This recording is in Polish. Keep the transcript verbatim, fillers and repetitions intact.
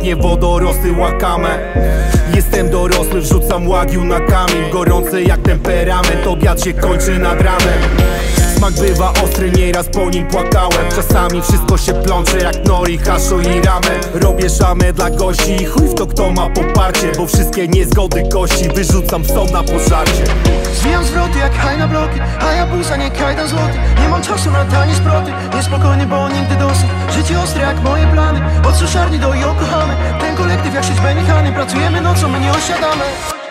nie wodorosty łakamę. Jestem dorosły, wrzucam łagiu na kamień. Gorący jak temperament, obiad się kończy nad ranem. Smak bywa ostry, nieraz po nim płakałem. Czasami wszystko się plącze jak nori, haszo i ramen. Robię szamę dla gości i chuj w to kto ma poparcie, bo wszystkie niezgody kości wyrzucam są na pożarcie. Zwijam zwroty jak haj na bloki, a ja busa, nie kajdan złoty. Nie mam czasu na tanie szproty, niespokojny, bo nigdy dosyć. Życie ostre jak moje plany, od suszarni do i okochamy. Ten kolektyw jak sieć Benihany, pracujemy nocą, my nie osiadamy.